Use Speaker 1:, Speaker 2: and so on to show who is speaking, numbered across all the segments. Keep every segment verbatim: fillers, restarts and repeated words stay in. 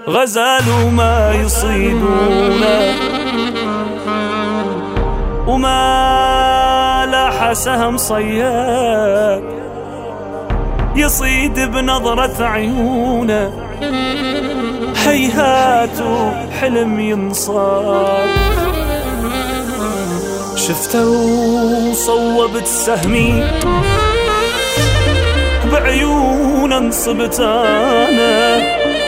Speaker 1: غزال وما يصيدونه وما لاح سهم صياد يصيد بنظرة عيونه. هيهات حلم ينصاد شفته وصوبت سهمي بعيون انصبت انا.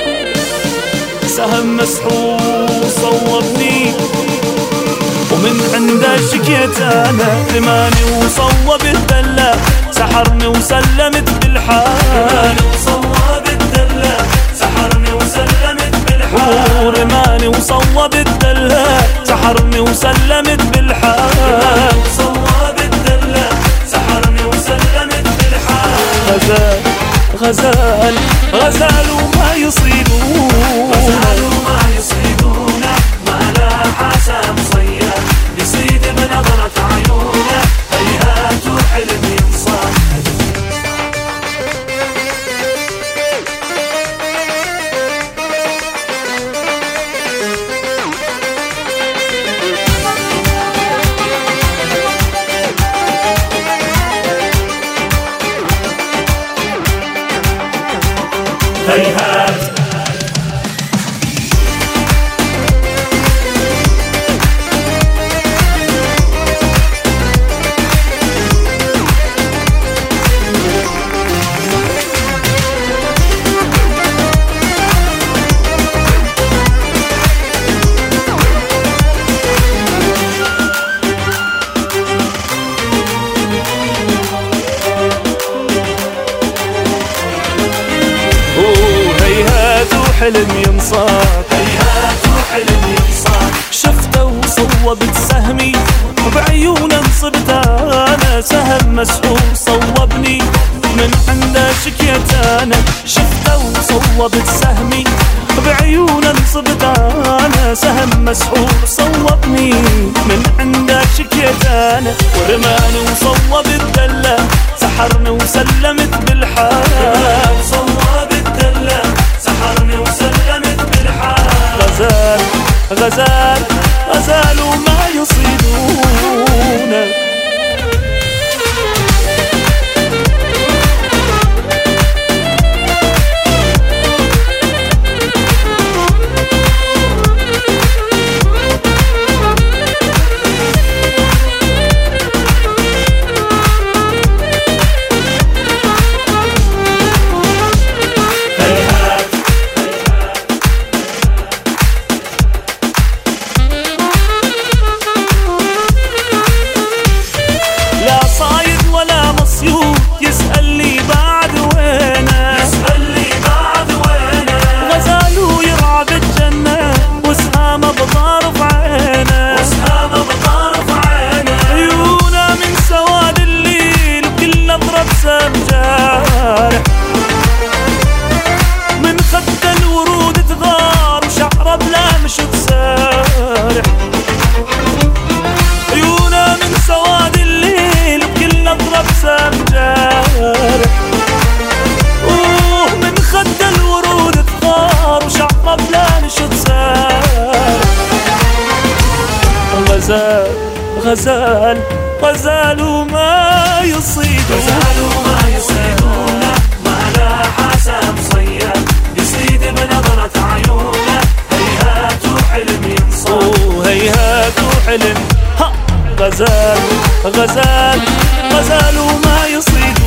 Speaker 1: سهم مسحور صوبني ومن عنده شكيت انا. رماني وصوب الدلة سحرني وسلمت بالحال.
Speaker 2: وصوب الدلة سحرني وسلمت بالحال.
Speaker 1: رماني وصوب الدلة سحرني وسلمت بالحال.
Speaker 2: وصوب الدلة سحرني وسلمت بالحال.
Speaker 1: غزال غزال غزال وما يصيدونه
Speaker 2: غزال وما يصيدونه ما لاح سهم صياد يصيد بنظرة عيونه. هيهات وحلم ينصاد هيهات.
Speaker 1: حلم ينصاد
Speaker 2: هيهات وحلم ينصاد.
Speaker 1: شفته وصوبت سهمي بعيون انصبت انا. سهم مسحور صوبني من عنده شكيت انا. شفته وصوبت سهمي بعيون انصبت انا. سهم مسحور صوبني من عنده شكيت انا. ورماني وصوب الدلة سحرني وسلمت بالحال.
Speaker 2: وصوب الدلة سحرني وسلمت بالحال.
Speaker 1: غزال غزال غزال وما يصيدونه من خد الورود تغار وشعره بلا مشط سارح. عيونه من سواد الليل بكل نظرة بسام جارح. اوه من خد الورود تغار وشعره بلا مشط سارح. غزال غزال غزال وما يصيد
Speaker 2: غزال وما يصيدونه ما لاح سهم صياد يصيد بنظرة عيونه. هيهات وحلم ينصاد.
Speaker 1: هيهات وحلم ها. غزال غزال غزال وما يصيد